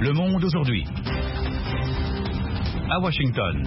Le Monde aujourd'hui. À Washington.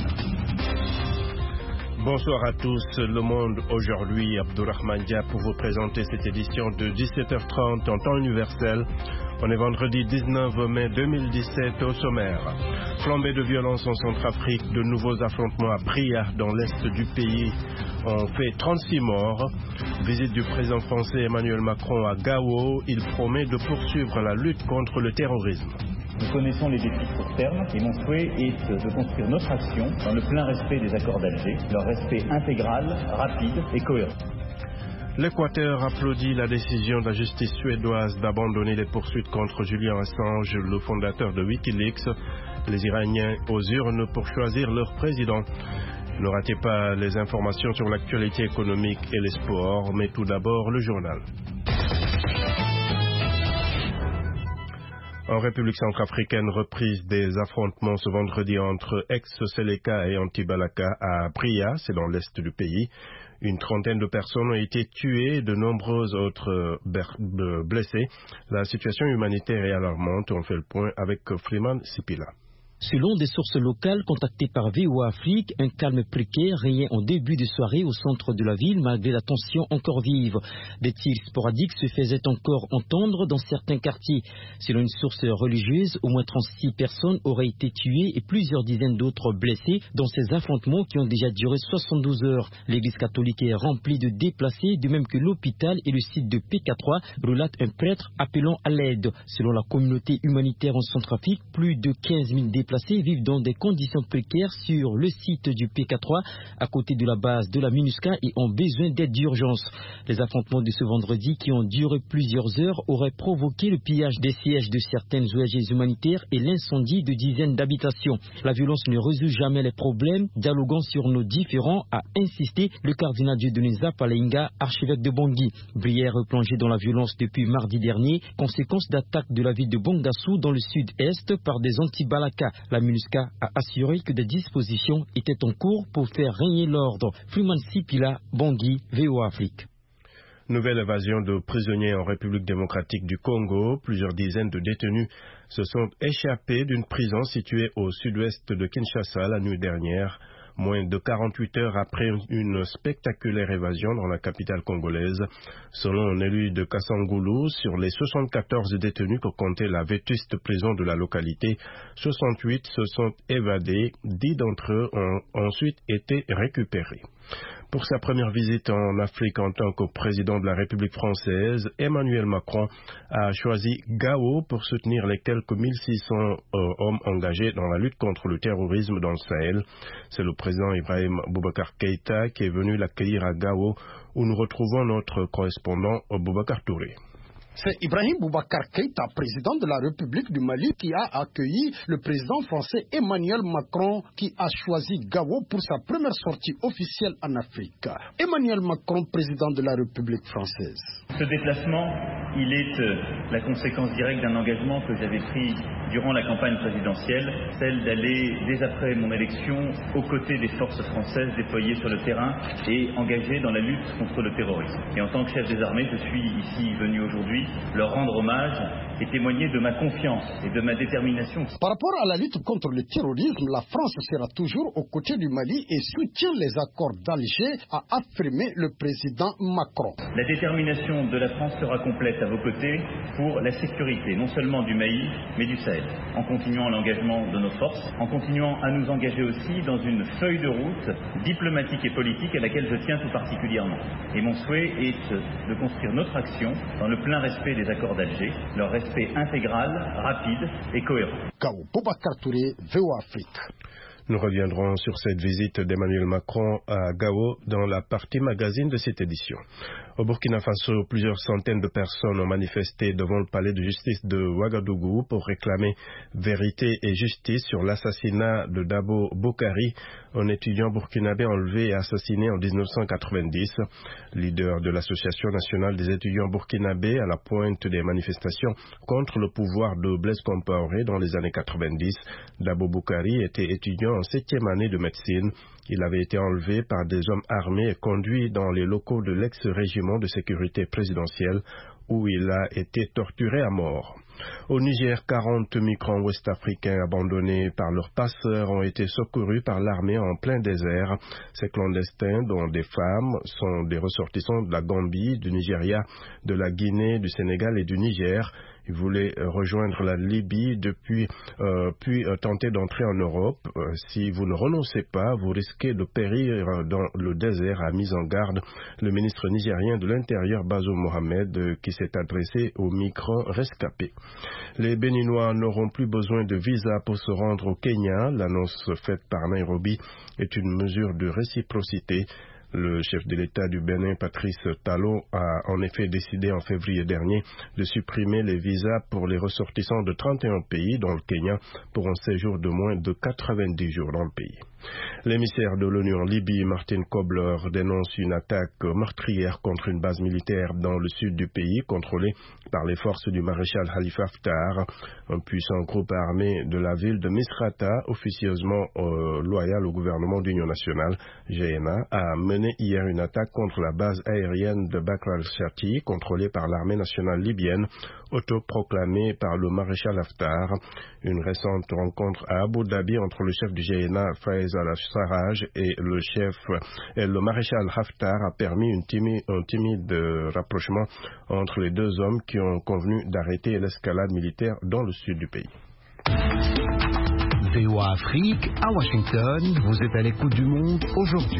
Bonsoir à tous. Le Monde aujourd'hui, Abdourahmane Dia pour vous présenter cette édition de 17h30 en temps universel. On est vendredi 19 mai 2017 au sommaire. Flambée de violence en Centrafrique, de nouveaux affrontements à Bria dans l'est du pays ont fait 36 morts. Visite du président français Emmanuel Macron à Gao. Il promet de poursuivre la lutte contre le terrorisme. Nous connaissons les défis court terme et mon souhait est de construire notre action dans le plein respect des accords d'Alger, leur respect intégral, rapide et cohérent. L'Équateur applaudit la décision de la justice suédoise d'abandonner les poursuites contre Julian Assange, le fondateur de Wikileaks. Les Iraniens aux urnes pour choisir leur président. Ne ratez pas les informations sur l'actualité économique et les sports, mais tout d'abord le journal. En République centrafricaine, reprise des affrontements ce vendredi entre ex-Seleka et Anti-Balaka à Bria, c'est dans l'est du pays. Une trentaine de personnes ont été tuées et de nombreuses autres blessées. La situation humanitaire est alarmante. On fait le point avec Freeman Sipila. Selon des sources locales contactées par VOA Afrique, un calme précaire régnait en début de soirée au centre de la ville malgré la tension encore vive. Des tirs sporadiques se faisaient encore entendre dans certains quartiers. Selon une source religieuse, au moins 36 personnes auraient été tuées et plusieurs dizaines d'autres blessées dans ces affrontements qui ont déjà duré 72 heures. L'église catholique est remplie de déplacés, de même que l'hôpital et le site de PK3, relate un prêtre appelant à l'aide. Selon la communauté humanitaire en Centrafrique, plus de 15 000 déplacés vivent dans des conditions précaires sur le site du PK3 à côté de la base de la MINUSCA et ont besoin d'aide d'urgence. Les affrontements de ce vendredi qui ont duré plusieurs heures auraient provoqué le pillage des sièges de certaines ONG humanitaires et l'incendie de dizaines d'habitations. La violence ne résout jamais les problèmes. Dialoguant sur nos différends, a insisté le cardinal Dieudonné Palenga, archevêque de Bangui. Brière replongée dans la violence depuis mardi dernier, conséquence d'attaques de la ville de Bangassou dans le sud-est par des anti-Balaka. La MINUSCA a assuré que des dispositions étaient en cours pour faire régner l'ordre. Freeman Sipila, Bangui, VOA Afrique. Nouvelle évasion de prisonniers en République démocratique du Congo. Plusieurs dizaines de détenus se sont échappés d'une prison située au sud-ouest de Kinshasa la nuit dernière. Moins de 48 heures après une spectaculaire évasion dans la capitale congolaise. Selon un élu de Kassangoulou, sur les 74 détenus que comptait la vétuste prison de la localité, 68 se sont évadés, 10 d'entre eux ont ensuite été récupérés. Pour sa première visite en Afrique en tant que président de la République française, Emmanuel Macron a choisi Gao pour soutenir les quelques 1600 hommes engagés dans la lutte contre le terrorisme dans le Sahel. C'est le président Ibrahim Boubacar Keïta qui est venu l'accueillir à Gao, où nous retrouvons notre correspondant Boubacar Touré. C'est Ibrahim Boubacar Keïta, président de la République du Mali, qui a accueilli le président français Emmanuel Macron, qui a choisi Gao pour sa première sortie officielle en Afrique. Emmanuel Macron, président de la République française. Ce déplacement, il est la conséquence directe d'un engagement que j'avais pris durant la campagne présidentielle, celle d'aller, dès après mon élection, aux côtés des forces françaises déployées sur le terrain et engagées dans la lutte contre le terrorisme. Et en tant que chef des armées, je suis ici venu aujourd'hui leur rendre hommage et témoigner de ma confiance et de ma détermination. Par rapport à la lutte contre le terrorisme, la France sera toujours aux côtés du Mali et soutient les accords d'Alger, a affirmé le président Macron. La détermination de la France sera complète à vos côtés pour la sécurité, non seulement du Mali, mais du Sahel, en continuant l'engagement de nos forces, en continuant à nous engager aussi dans une feuille de route diplomatique et politique à laquelle je tiens tout particulièrement. Et mon souhait est de construire notre action dans le plein respect des accords d'Alger, leur respect intégral, rapide et cohérent. Gao, Boubacar Touré, VOA Afrique. Nous reviendrons sur cette visite d'Emmanuel Macron à Gao dans la partie magazine de cette édition. Au Burkina Faso, plusieurs centaines de personnes ont manifesté devant le palais de justice de Ouagadougou pour réclamer vérité et justice sur l'assassinat de Dabo Boukari, un étudiant burkinabé enlevé et assassiné en 1990. Leader de l'Association nationale des étudiants burkinabés à la pointe des manifestations contre le pouvoir de Blaise Compaoré dans les années 90, Dabo Boukari était étudiant en 7e année de médecine. Il avait été enlevé par des hommes armés et conduit dans les locaux de l'ex-régiment de sécurité présidentielle où il a été torturé à mort. Au Niger, 40 migrants ouest-africains abandonnés par leurs passeurs ont été secourus par l'armée en plein désert. Ces clandestins, dont des femmes, sont des ressortissants de la Gambie, du Nigeria, de la Guinée, du Sénégal et du Niger. Ils voulaient rejoindre la Libye puis tenter d'entrer en Europe. Si vous ne renoncez pas, vous risquez de périr dans le désert, a mis en garde le ministre nigérien de l'Intérieur, Bazoum Mohamed, qui s'est adressé aux migrants rescapés. Les Béninois n'auront plus besoin de visa pour se rendre au Kenya. L'annonce faite par Nairobi est une mesure de réciprocité. Le chef de l'État du Bénin, Patrice Talon, a en effet décidé en février dernier de supprimer les visas pour les ressortissants de 31 pays, dont le Kenya, pour un séjour de moins de 90 jours dans le pays. L'émissaire de l'ONU en Libye, Martin Kobler, dénonce une attaque meurtrière contre une base militaire dans le sud du pays, contrôlée par les forces du maréchal Khalifa Haftar. Un puissant groupe armé de la ville de Misrata, officieusement loyal au gouvernement d'Union nationale, GNA, a mené hier une attaque contre la base aérienne de Bakr al-Shati, contrôlée par l'armée nationale libyenne, autoproclamée par le maréchal Haftar. Une récente rencontre à Abu Dhabi entre le chef du GNA, Faiz al-Sarraj, et le maréchal Haftar a permis un timide rapprochement entre les deux hommes qui ont convenu d'arrêter l'escalade militaire dans le sud du pays. VOA Afrique, à Washington, vous êtes à l'écoute du monde aujourd'hui.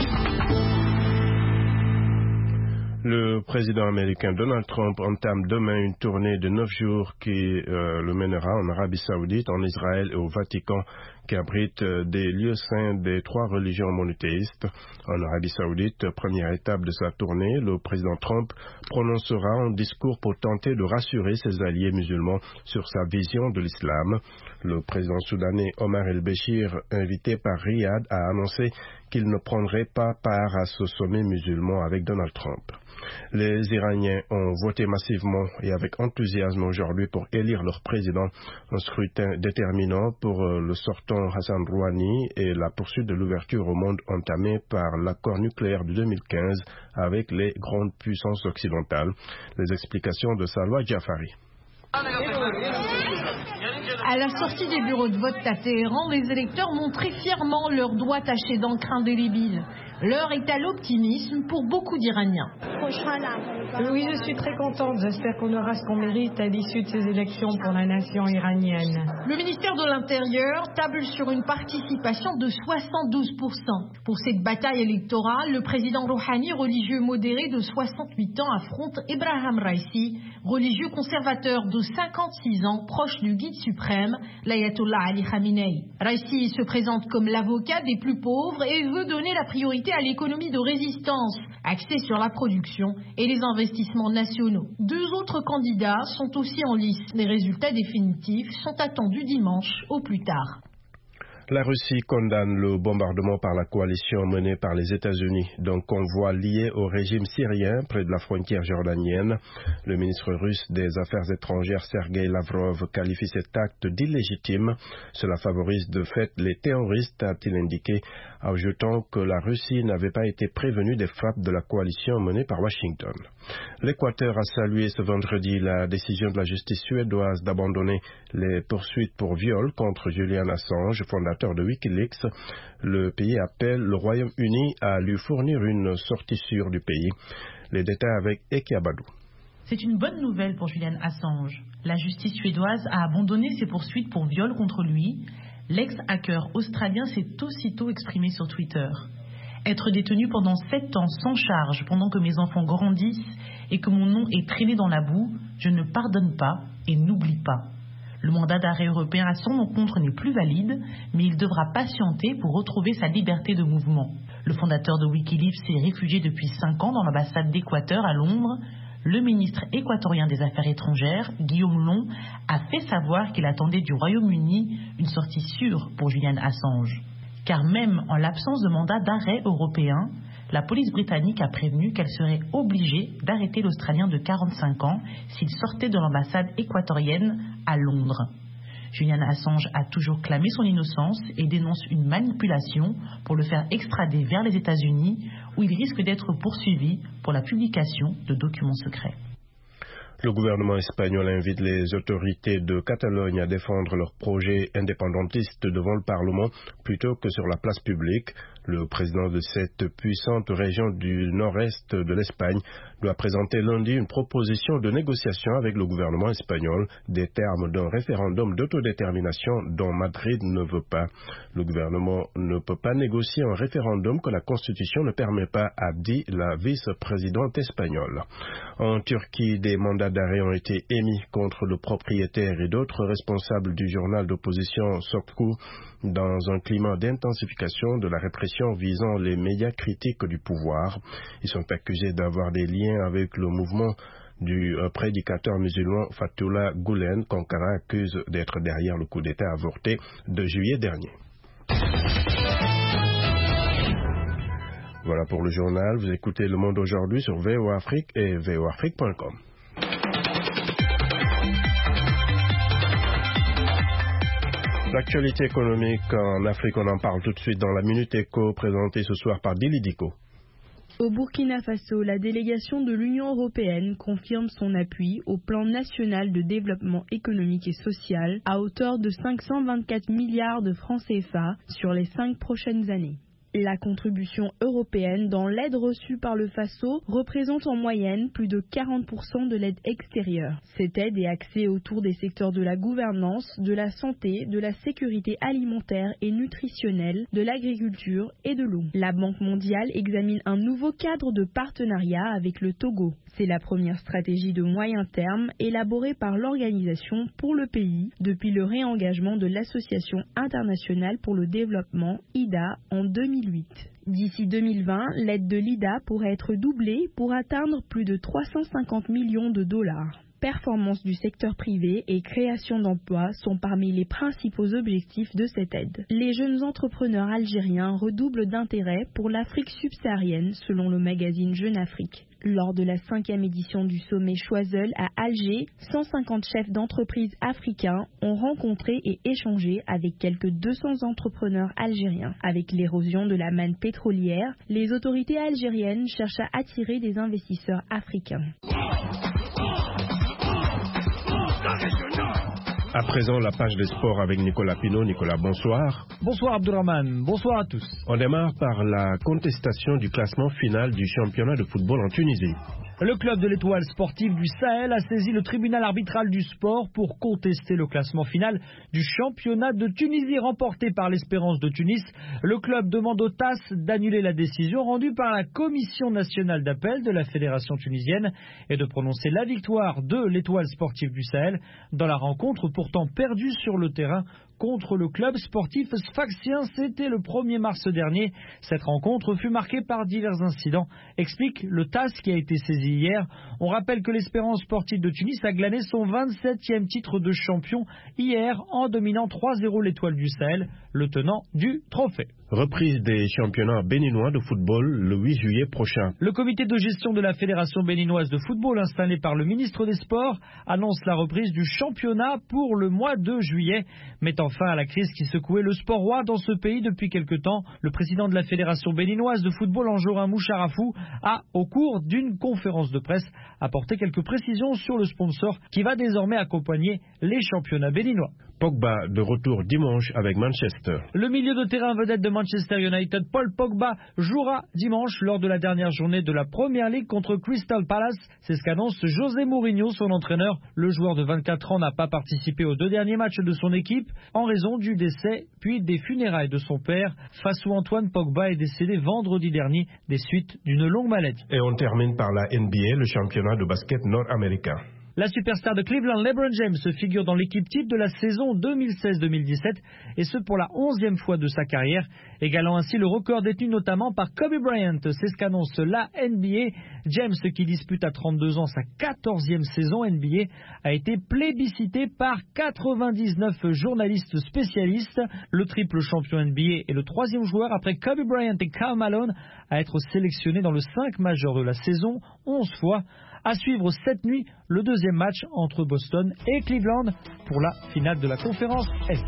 Le président américain Donald Trump entame demain une tournée de 9 jours qui le mènera en Arabie Saoudite, en Israël et au Vatican, qui abrite des lieux saints des 3 religions monothéistes. En Arabie Saoudite, première étape de sa tournée, le président Trump prononcera un discours pour tenter de rassurer ses alliés musulmans sur sa vision de l'islam. Le président soudanais Omar el-Béchir, invité par Riyad, a annoncé qu'il ne prendrait pas part à ce sommet musulman avec Donald Trump. Les Iraniens ont voté massivement et avec enthousiasme aujourd'hui pour élire leur président, un scrutin déterminant pour le sortant Hassan Rouhani et la poursuite de l'ouverture au monde entamée par l'accord nucléaire de 2015 avec les grandes puissances occidentales. Les explications de Salwa Jafari. À la sortie des bureaux de vote à Téhéran, les électeurs montraient fièrement leurs doigts tachés d'encre indélébile. L'heure est à l'optimisme pour beaucoup d'Iraniens. Oui, je suis très contente. J'espère qu'on aura ce qu'on mérite à l'issue de ces élections pour la nation iranienne. Le ministère de l'Intérieur table sur une participation de 72%. Pour cette bataille électorale, le président Rouhani, religieux modéré de 68 ans, affronte Ebrahim Raisi, religieux conservateur de 56 ans, proche du guide suprême, l'ayatollah Ali Khamenei. Raisi se présente comme l'avocat des plus pauvres et veut donner la priorité à l'économie de résistance, axée sur la production et les investissements nationaux. 2 autres candidats sont aussi en lice. Les résultats définitifs sont attendus dimanche au plus tard. La Russie condamne le bombardement par la coalition menée par les États-Unis d'un convoi lié au régime syrien près de la frontière jordanienne. Le ministre russe des Affaires étrangères Sergei Lavrov qualifie cet acte d'illégitime. Cela favorise de fait les terroristes, a-t-il indiqué, ajoutant que la Russie n'avait pas été prévenue des frappes de la coalition menée par Washington. L'Équateur a salué ce vendredi la décision de la justice suédoise d'abandonner les poursuites pour viol contre Julian Assange, fondateur de Wikileaks. Le pays appelle le Royaume-Uni à lui fournir une sortie sûre du pays. Les détails avec Eki Abadou. C'est une bonne nouvelle pour Julian Assange. La justice suédoise a abandonné ses poursuites pour viol contre lui. L'ex-hacker australien s'est aussitôt exprimé sur Twitter. Être détenu pendant 7 ans sans charge pendant que mes enfants grandissent et que mon nom est traîné dans la boue, je ne pardonne pas et n'oublie pas. Le mandat d'arrêt européen à son encontre n'est plus valide, mais il devra patienter pour retrouver sa liberté de mouvement. Le fondateur de Wikileaks s'est réfugié depuis 5 ans dans l'ambassade d'Équateur à Londres. Le ministre équatorien des Affaires étrangères, Guillaume Long, a fait savoir qu'il attendait du Royaume-Uni une sortie sûre pour Julian Assange. Car même en l'absence de mandat d'arrêt européen, la police britannique a prévenu qu'elle serait obligée d'arrêter l'Australien de 45 ans s'il sortait de l'ambassade équatorienne à Londres. Julian Assange a toujours clamé son innocence et dénonce une manipulation pour le faire extrader vers les États-Unis où il risque d'être poursuivi pour la publication de documents secrets. Le gouvernement espagnol invite les autorités de Catalogne à défendre leur projet indépendantiste devant le Parlement plutôt que sur la place publique. Le président de cette puissante région du nord-est de l'Espagne doit présenter lundi une proposition de négociation avec le gouvernement espagnol des termes d'un référendum d'autodétermination dont Madrid ne veut pas. Le gouvernement ne peut pas négocier un référendum que la Constitution ne permet pas, a dit la vice-présidente espagnole. En Turquie, des mandats d'arrêt ont été émis contre le propriétaire et d'autres responsables du journal d'opposition Sokku dans un climat d'intensification de la répression visant les médias critiques du pouvoir. Ils sont accusés d'avoir des liens avec le mouvement du prédicateur musulman Fethullah Gülen, qu'Ankara accuse d'être derrière le coup d'État avorté de juillet dernier. Voilà pour le journal. Vous écoutez Le Monde aujourd'hui sur VOA Afrique et voafrique.com. L'actualité économique en Afrique, on en parle tout de suite dans la Minute Éco, présentée ce soir par Dili Diko. Au Burkina Faso, la délégation de l'Union européenne confirme son appui au plan national de développement économique et social à hauteur de 524 milliards de francs CFA sur les 5 prochaines années. La contribution européenne dans l'aide reçue par le Faso représente en moyenne plus de 40% de l'aide extérieure. Cette aide est axée autour des secteurs de la gouvernance, de la santé, de la sécurité alimentaire et nutritionnelle, de l'agriculture et de l'eau. La Banque mondiale examine un nouveau cadre de partenariat avec le Togo. C'est la première stratégie de moyen terme élaborée par l'organisation pour le pays depuis le réengagement de l'Association internationale pour le développement, IDA, en 2008. D'ici 2020, l'aide de l'IDA pourrait être doublée pour atteindre plus de 350 millions de dollars. Performance du secteur privé et création d'emplois sont parmi les principaux objectifs de cette aide. Les jeunes entrepreneurs algériens redoublent d'intérêt pour l'Afrique subsaharienne, selon le magazine Jeune Afrique. Lors de la 5e édition du sommet Choiseul à Alger, 150 chefs d'entreprise africains ont rencontré et échangé avec quelques 200 entrepreneurs algériens. Avec l'érosion de la manne pétrolière, les autorités algériennes cherchent à attirer des investisseurs africains. À présent, la page des sports avec Nicolas Pinault. Nicolas, bonsoir. Bonsoir Abdourahmane, bonsoir à tous. On démarre par la contestation du classement final du championnat de football en Tunisie. Le club de l'Étoile sportive du Sahel a saisi le tribunal arbitral du sport pour contester le classement final du championnat de Tunisie remporté par l'Espérance de Tunis. Le club demande au TAS d'annuler la décision rendue par la Commission nationale d'appel de la Fédération tunisienne et de prononcer la victoire de l'Étoile sportive du Sahel dans la rencontre pourtant perdue sur le terrain contre le club sportif sfaxien. C'était le 1er mars dernier. Cette rencontre fut marquée par divers incidents, explique le TAS qui a été saisi hier. On rappelle que l'Espérance sportive de Tunis a glané son 27e titre de champion hier en dominant 3-0 l'Étoile du Sahel, le tenant du trophée. Reprise des championnats béninois de football le 8 juillet prochain. Le comité de gestion de la Fédération béninoise de football installé par le ministre des Sports annonce la reprise du championnat pour le mois de juillet, mettant fin à la crise qui secouait le sport roi dans ce pays depuis quelque temps. Le président de la Fédération béninoise de football, Anjorin Moucharafou, a, au cours d'une conférence de presse, apporté quelques précisions sur le sponsor qui va désormais accompagner les championnats béninois. Pogba de retour dimanche avec Manchester. Le milieu de terrain vedette de Manchester United, Paul Pogba, jouera dimanche lors de la dernière journée de la Premier League contre Crystal Palace. C'est ce qu'annonce José Mourinho, son entraîneur. Le joueur de 24 ans n'a pas participé aux 2 derniers matchs de son équipe en raison du décès puis des funérailles de son père. Fassou Antoine Pogba est décédé vendredi dernier des suites d'une longue maladie. Et on termine par la NBA, le championnat de basket nord-américain. La superstar de Cleveland, LeBron James, se figure dans l'équipe type de la saison 2016-2017 et ce pour la 11e fois de sa carrière, égalant ainsi le record détenu notamment par Kobe Bryant. C'est ce qu'annonce la NBA. James, qui dispute à 32 ans sa 14e saison NBA, a été plébiscité par 99 journalistes spécialistes. Le triple champion NBA est le 3e joueur après Kobe Bryant et Karl Malone à être sélectionné dans le 5 majeur de la saison 11 fois. À suivre cette nuit, le 2e match entre Boston et Cleveland pour la finale de la conférence Est.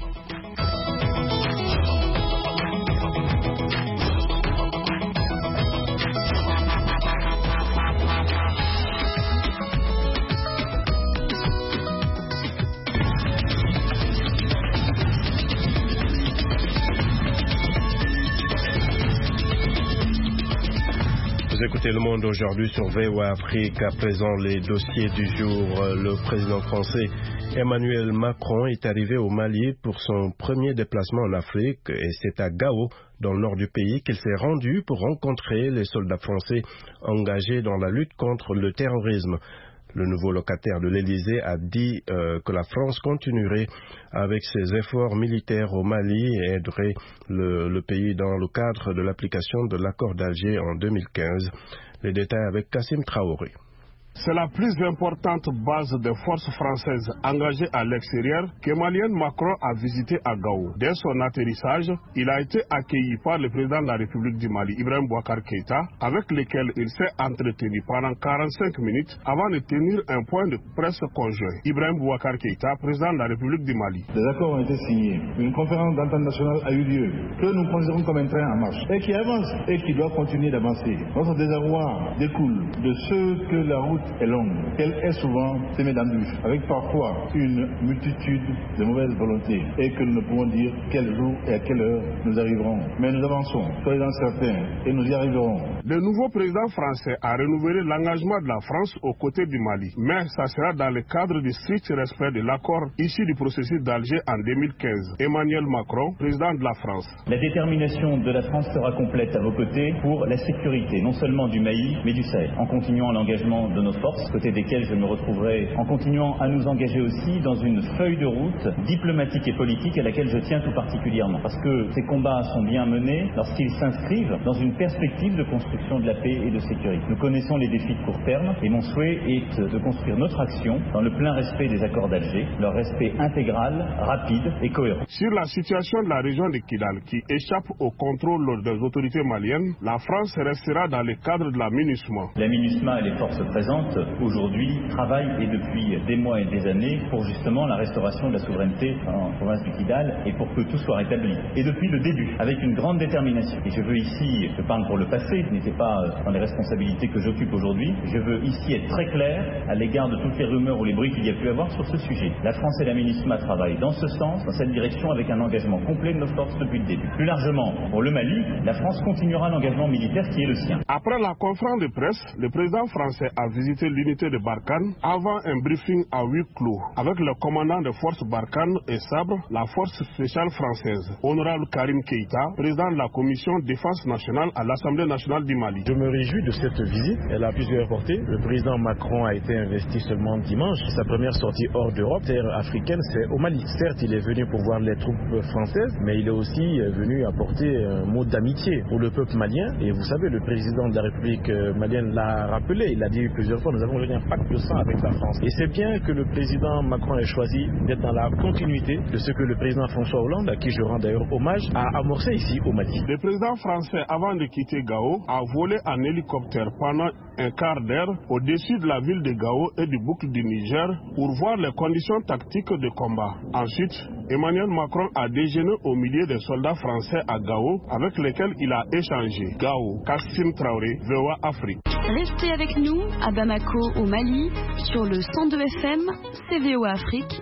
écoutez Le Monde aujourd'hui sur VOA Afrique. À présent, les dossiers du jour. Le président français Emmanuel Macron est arrivé au Mali pour son premier déplacement en Afrique et c'est à Gao, dans le nord du pays, qu'il s'est rendu pour rencontrer les soldats français engagés dans la lutte contre le terrorisme. Le nouveau locataire de l'Élysée a dit que la France continuerait avec ses efforts militaires au Mali et aiderait le pays dans le cadre de l'application de l'accord d'Alger en 2015. Les détails avec Kassim Traoré. C'est la plus importante base des forces françaises engagées à l'extérieur qu'Emmanuel Macron a visité à Gao. Dès son atterrissage, il a été accueilli par le président de la République du Mali, Ibrahim Boubacar Keïta, avec lequel il s'est entretenu pendant 45 minutes avant de tenir un point de presse conjoint. Ibrahim Boubacar Keïta, président de la République du Mali. Des accords ont été signés. Une conférence d'entente nationale a eu lieu, que nous considérons comme un train en marche, et qui avance, et qui doit continuer d'avancer. Notre désarroi découle de ce que la route est longue, qu'elle est souvent semée d'embûches, avec parfois une multitude de mauvaises volontés, et que nous ne pouvons dire quel jour et à quelle heure nous arriverons. Mais nous avançons, soyez-en certains, et nous y arriverons. Le nouveau président français a renouvelé l'engagement de la France aux côtés du Mali, mais ça sera dans le cadre du strict respect de l'accord issu du processus d'Alger en 2015. Emmanuel Macron, président de la France. La détermination de la France sera complète à vos côtés pour la sécurité, non seulement du Mali, mais du Sahel, en continuant l'engagement de nos forces, côté desquelles je me retrouverai, en continuant à nous engager aussi dans une feuille de route diplomatique et politique à laquelle je tiens tout particulièrement. Parce que ces combats sont bien menés lorsqu'ils s'inscrivent dans une perspective de construction de la paix et de sécurité. Nous connaissons les défis de court terme et mon souhait est de construire notre action dans le plein respect des accords d'Alger, leur respect intégral, rapide et cohérent. Sur la situation de la région de Kidal qui échappe au contrôle des autorités maliennes, la France restera dans le cadre de la MINUSMA. La MINUSMA et les forces présentes aujourd'hui travaillent et depuis des mois et des années pour justement la restauration de la souveraineté en province du Kidal et pour que tout soit rétabli. Et depuis le début, avec une grande détermination. Et je veux ici, je parle pour le passé, ce n'était pas dans les responsabilités que j'occupe aujourd'hui, je veux ici être très clair à l'égard de toutes les rumeurs ou les bruits qu'il y a pu avoir sur ce sujet. La France et la MINUSMA travaillent dans ce sens, dans cette direction, avec un engagement complet de nos forces depuis le début. Plus largement, pour le Mali, la France continuera l'engagement militaire qui est le sien. Après la conférence de presse, le président français a visité l'unité de Barkhane avant un briefing à huis clos avec le commandant des forces Barkhane et Sabre, la force spéciale française, honorable Karim Keïta, président de la commission défense nationale à l'Assemblée nationale du Mali. Je me réjouis de cette visite, elle a plusieurs portées. Le président Macron a été investi seulement dimanche. Sa première sortie hors d'Europe, terre africaine, c'est au Mali. Certes, il est venu pour voir les troupes françaises, mais il est aussi venu apporter un mot d'amitié pour le peuple malien. Et vous savez, le président de la République malienne l'a rappelé, il a dit plusieurs fois, nous avons un pacte de sang avec la France. Et c'est bien que le président Macron ait choisi d'être dans la continuité de ce que le président François Hollande, à qui je rends d'ailleurs hommage, a amorcé ici au Mali. Le président français, avant de quitter Gao, a volé en hélicoptère pendant un quart d'heure au-dessus de la ville de Gao et du boucle du Niger pour voir les conditions tactiques de combat. Ensuite, Emmanuel Macron a déjeuné au milieu des soldats français à Gao avec lesquels il a échangé. Gao, Kassim Traoré, VOA Afrique. Restez avec nous à Bamako au Mali sur le 102 FM, c'est VOA Afrique,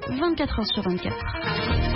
24h/24.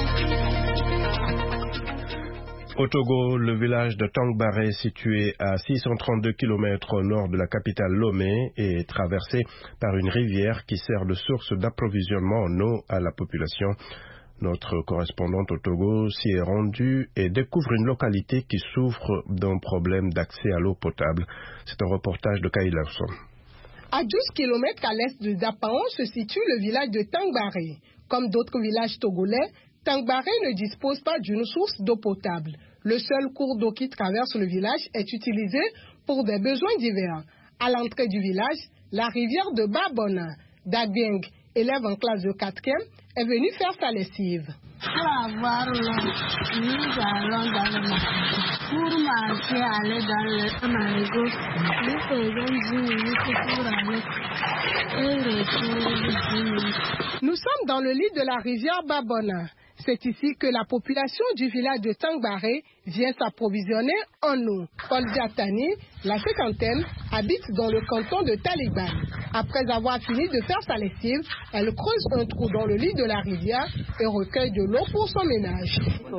Au Togo, le village de Tangbaré, situé à 632 km au nord de la capitale Lomé, est traversé par une rivière qui sert de source d'approvisionnement en eau à la population. Notre correspondante au Togo s'y est rendue et découvre une localité qui souffre d'un problème d'accès à l'eau potable. C'est un reportage de Kay Larson. À 12 km à l'est de Dapaon se situe le village de Tangbaré. Comme d'autres villages togolais, Tangbaré ne dispose pas d'une source d'eau potable. Le seul cours d'eau qui traverse le village est utilisé pour des besoins divers. À l'entrée du village, la rivière de Babona, Dagbeng, élève en classe de 4e, est venu faire sa lessive. Pour avoir l'eau, nous allons dans le marché. Pour marcher, aller dans le marigot, nous faisons 10 minutes pour aller et retourner 10 minutes. Nous sommes dans le lit de la rivière Babona. C'est ici que la population du village de Tangbaré vient s'approvisionner en eau. Paul Diatani, la cinquantaine, habite dans le canton de Taliban. Après avoir fini de faire sa lessive, elle creuse un trou dans le lit de la rivière et recueille de l'eau pour son ménage.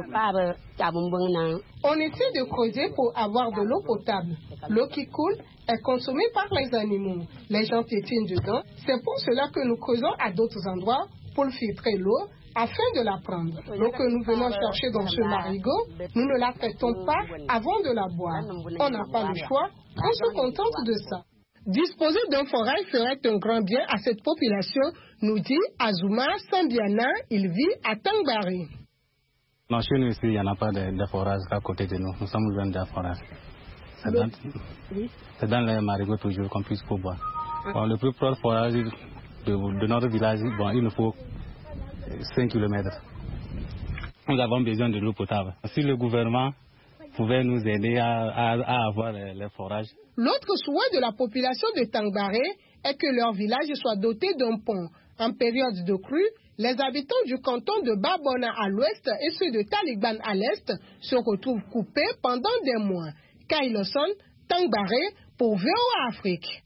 On essaie de creuser pour avoir de l'eau potable. L'eau qui coule est consommée par les animaux. Les gens piétinent dedans. C'est pour cela que nous creusons à d'autres endroits pour filtrer l'eau afin de la prendre. L'eau que nous venons chercher dans ce marigot, nous ne la traitons pas avant de la boire. On n'a pas le choix, on se contente de ça. Disposer d'un forage ferait un grand bien à cette population, nous dit Azuma Sambiana, il vit à Tangbaré. Non, chez nous ici, il n'y en a pas de forage à côté de nous. Nous sommes loin d'un forage. C'est dans les marigots toujours qu'on puisse boire. Bon, le plus proche forage de notre village, bon, il nous faut 5 km. Nous avons besoin de l'eau potable. Si le gouvernement pouvait nous aider à avoir les forages. L'autre souhait de la population de Tangbaré est que leur village soit doté d'un pont. En période de crue, les habitants du canton de Babona à l'ouest et ceux de Taliban à l'est se retrouvent coupés pendant des mois. Kailoson, Tangbaré pour VOA Afrique.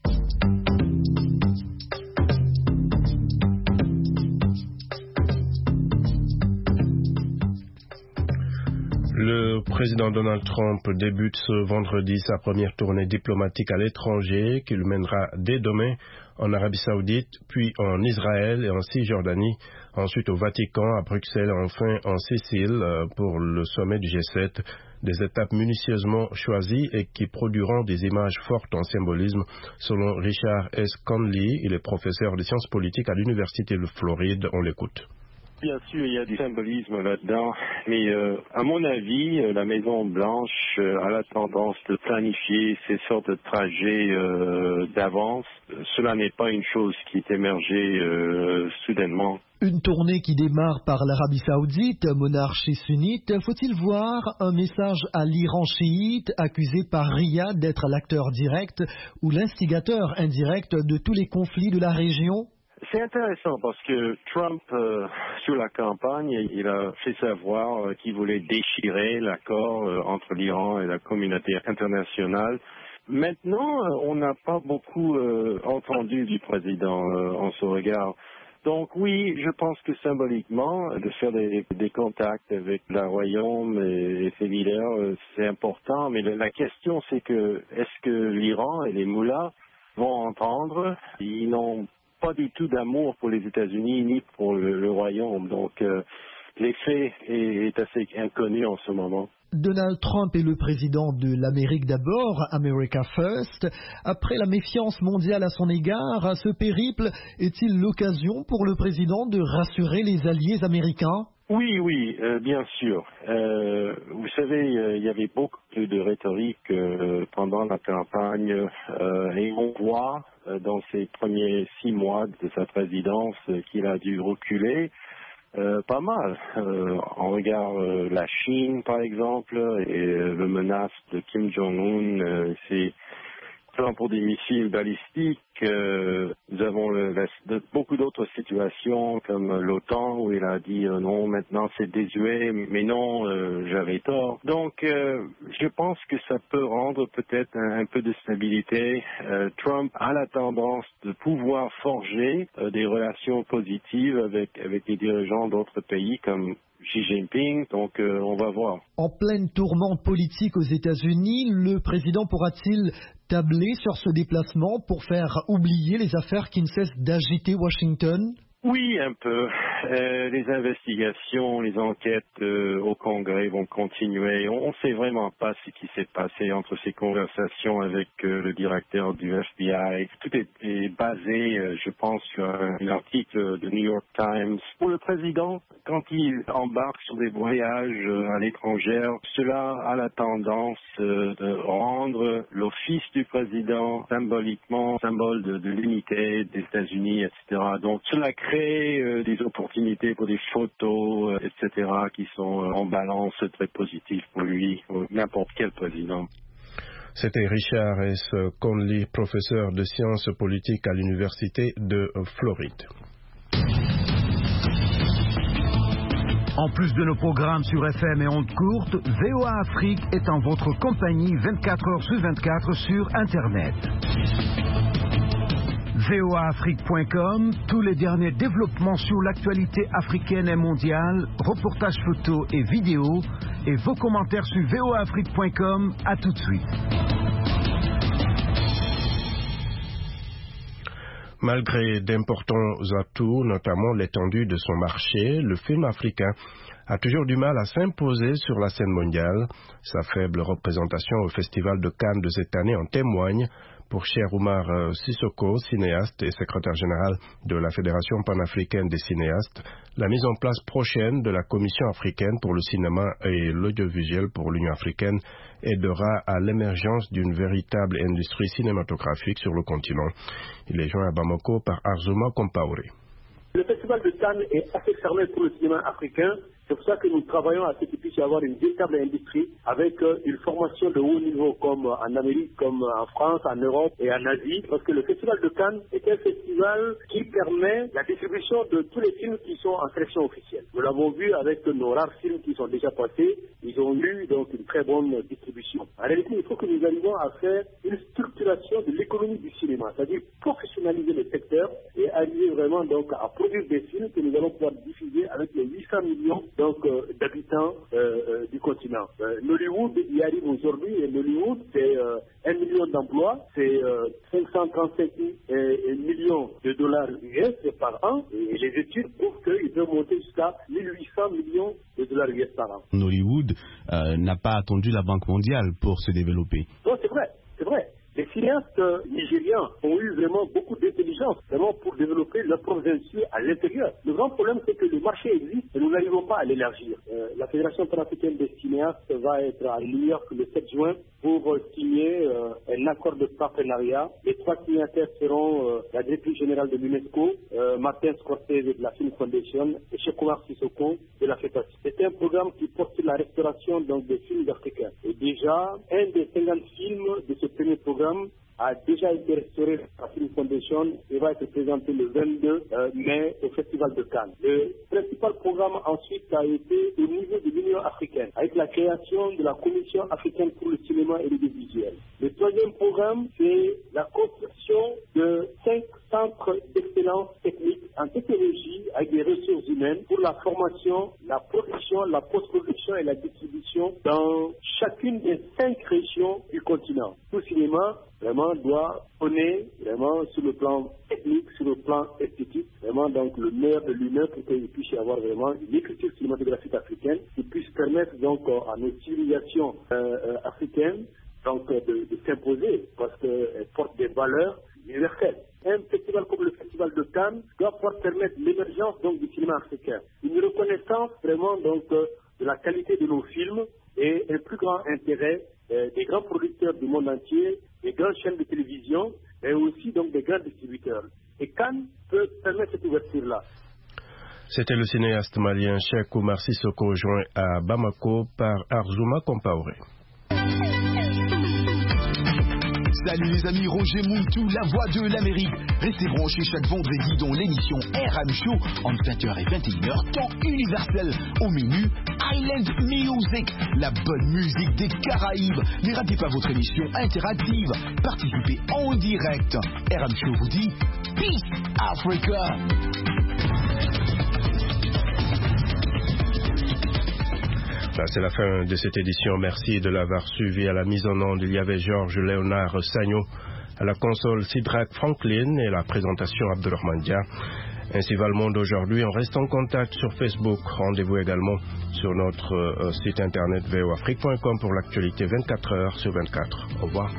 Le président Donald Trump débute ce vendredi sa première tournée diplomatique à l'étranger qu'il mènera dès demain en Arabie Saoudite, puis en Israël et en Cisjordanie, ensuite au Vatican, à Bruxelles, enfin en Sicile pour le sommet du G7. Des étapes minutieusement choisies et qui produiront des images fortes en symbolisme, selon Richard S. Conley. Il est professeur de sciences politiques à l'Université de Floride. On l'écoute. Bien sûr, il y a du symbolisme là-dedans, mais à mon avis, la Maison-Blanche a la tendance de planifier ces sortes de trajets d'avance. Cela n'est pas une chose qui est émergée soudainement. Une tournée qui démarre par l'Arabie Saoudite, monarchie sunnite. Faut-il voir un message à l'Iran chiite, accusé par Riyad d'être l'acteur direct ou l'instigateur indirect de tous les conflits de la région? C'est intéressant parce que Trump, sur la campagne, il a fait savoir qu'il voulait déchirer l'accord entre l'Iran et la communauté internationale. Maintenant, on n'a pas beaucoup entendu du président en ce regard. Donc oui, je pense que symboliquement, de faire des contacts avec le royaume et ses leaders, c'est important. Mais la question, c'est que est-ce que l'Iran et les moullas vont entendre? Ils n'ont pas du tout d'amour pour les États-Unis ni pour le royaume. Donc l'effet est assez inconnu en ce moment. Donald Trump est le président de l'Amérique d'abord, America First. Après la méfiance mondiale à son égard, ce périple est-il l'occasion pour le président de rassurer les alliés américains? Oui, bien sûr. Vous savez, il y avait beaucoup de rhétorique pendant la campagne et on voit dans ces premiers 6 mois de sa présidence qu'il a dû reculer pas mal. On regarde la Chine, par exemple, et le menace de Kim Jong-un, c'est pour des missiles balistiques. Nous avons beaucoup d'autres situations comme l'OTAN où il a dit non, maintenant c'est désuet, mais non, j'avais tort. Donc je pense que ça peut rendre peut-être un peu de stabilité. Trump a la tendance de pouvoir forger des relations positives avec les dirigeants d'autres pays comme Xi Jinping, donc on va voir. En pleine tourmente politique aux États-Unis, le président pourra-t-il tabler sur ce déplacement pour faire oublier les affaires qui ne cessent d'agiter Washington? Oui, un peu. Les investigations, les enquêtes au Congrès vont continuer. On ne sait vraiment pas ce qui s'est passé entre ces conversations avec le directeur du FBI. Tout est basé, je pense, sur un article de New York Times. Pour le président, quand il embarque sur des voyages à l'étranger, cela a la tendance de rendre l'office du président symboliquement symbole de l'unité des États-Unis, etc. Donc cela crée des opportunités pour des photos, etc., qui sont en balance très positives pour lui, ou n'importe quel président. C'était Richard S. Conley, professeur de sciences politiques à l'Université de Floride. En plus de nos programmes sur FM et ondes courtes, VOA Afrique est en votre compagnie 24 heures sur 24 sur Internet. voaafrique.com, tous les derniers développements sur l'actualité africaine et mondiale, reportages photos et vidéos, et vos commentaires sur voaafrique.com. À tout de suite. Malgré d'importants atouts, notamment l'étendue de son marché, le film africain a toujours du mal à s'imposer sur la scène mondiale. Sa faible représentation au Festival de Cannes de cette année en témoigne. Pour Cheikh Oumar Sissoko, cinéaste et secrétaire général de la Fédération panafricaine des cinéastes, la mise en place prochaine de la Commission africaine pour le cinéma et l'audiovisuel pour l'Union africaine aidera à l'émergence d'une véritable industrie cinématographique sur le continent. Il est joint à Bamako par Arzouma Compaoré. Le Festival de Cannes est assez fermé pour le cinéma africain. C'est pour ça que nous travaillons à ce qu'il puisse y avoir une véritable industrie avec une formation de haut niveau comme en Amérique, comme en France, en Europe et en Asie. Parce que le Festival de Cannes est un festival qui permet la distribution de tous les films qui sont en sélection officielle. Nous l'avons vu avec nos rares films qui sont déjà passés. Ils ont eu donc une très bonne distribution. En réalité, il faut que nous arrivions à faire une structuration de l'économie du cinéma, c'est-à-dire professionnaliser le secteur et arriver vraiment donc à produire des films que nous allons pouvoir diffuser avec les 800 millions d'habitants du continent. Nollywood y arrive aujourd'hui et Nollywood c'est 1 million d'emplois, c'est 535 millions de dollars US par an et les études prouvent qu'il peut monter jusqu'à 1800 millions de dollars US par an. Nollywood n'a pas attendu la Banque mondiale pour se développer. Non, c'est vrai, c'est vrai. Les cinéastes nigériens ont eu vraiment beaucoup d'intelligence vraiment pour développer leur propre industrie à l'intérieur. Le grand problème, c'est que le marché existe et nous n'arrivons pas à l'élargir. La Fédération panafricaine des cinéastes va être à New York le 7 juin pour signer un accord de partenariat. Les 3 signataires seront la directrice générale de l'UNESCO, Martin Scorsese de la Film Foundation et Cheikh Oumar Sissoko de la FEPAS. C'est un programme qui porte sur la restauration donc, des films africains. Et déjà, un des 50 films de ce premier programme a déjà été restauré par la Film Foundation et va être présenté le 22 mai au Festival de Cannes. Le principal programme ensuite a été au niveau de l'Union africaine, avec la création de la Commission africaine pour le cinéma et l'audiovisuel. Le troisième programme, c'est la construction de 5 centres d'excellence technique en technologie avec des ressources humaines pour la formation, la production, la post-production et la distribution dans chacune des 5 régions du continent. Tout cinéma vraiment doit donner vraiment sur le plan technique, sur le plan esthétique, vraiment donc le meilleur de lui-même pour qu'il puisse y avoir vraiment une écriture cinématographique africaine qui puisse permettre donc à nos civilisations africaines donc de s'imposer parce qu'elles portent des valeurs universelles. Un festival comme le Festival de Cannes doit pouvoir permettre l'émergence donc du cinéma africain, une reconnaissance vraiment donc de la qualité de nos films et un plus grand intérêt des grands producteurs du monde entier, des grandes chaînes de télévision, mais aussi donc des grands distributeurs. Et Cannes peut permettre cette ouverture-là. C'était le cinéaste malien Cheikh Oumar Sissoko, joint à Bamako par Arzouma Compaoré. Salut les amis, Roger Mountou, la voix de l'Amérique. Restez branchés chaque vendredi dans l'émission RM Show entre 20h et 21h, temps universel. Au menu, Island Music, la bonne musique des Caraïbes. Ne ratez pas votre émission interactive. Participez en direct. RM Show vous dit Peace Africa. C'est la fin de cette édition. Merci de l'avoir suivi. À la mise en onde, il y avait Georges Léonard Sagno, à la console Sidrak Franklin et la présentation Abdelrahman Dia. Ainsi va le monde aujourd'hui. On reste en contact sur Facebook. Rendez-vous également sur notre site internet voafrique.com pour l'actualité 24 heures sur 24. Au revoir.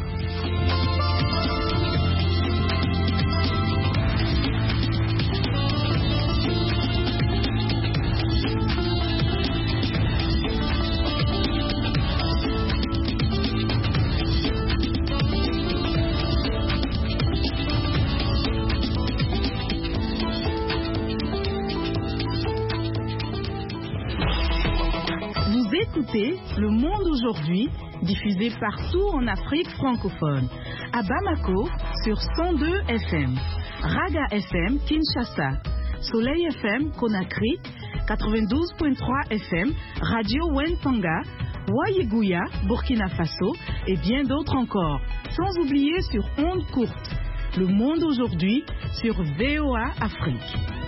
Le Monde aujourd'hui, diffusé partout en Afrique francophone. À Bamako, sur 102 FM. Raga FM, Kinshasa. Soleil FM, Conakry. 92.3 FM, Radio Wentanga, Wayeguya, Burkina Faso et bien d'autres encore. Sans oublier sur ondes courtes. Le monde aujourd'hui sur VOA Afrique.